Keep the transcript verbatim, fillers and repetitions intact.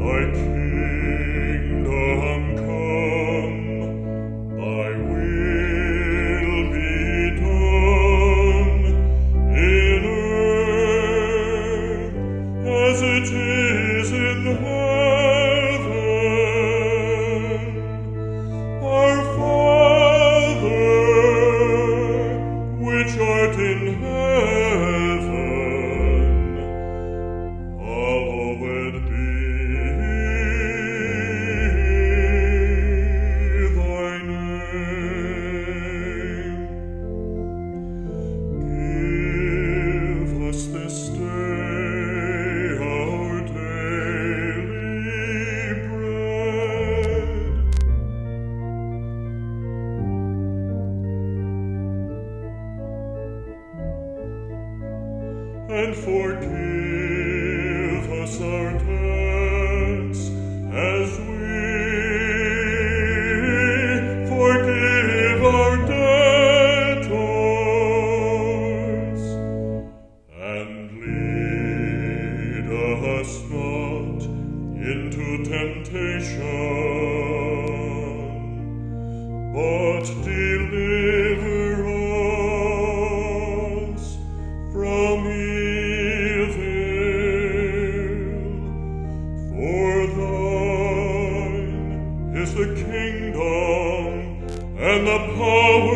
Thy kingdom come, Thy will be done in earth as it is in heaven. Our Father, which art in heaven, hallowed be thy name. Give us this day our daily bread, and forgive us our debts as we forgive our debtors. And lead us not into temptation, but deliver us from evil. For thine is the kingdom and the power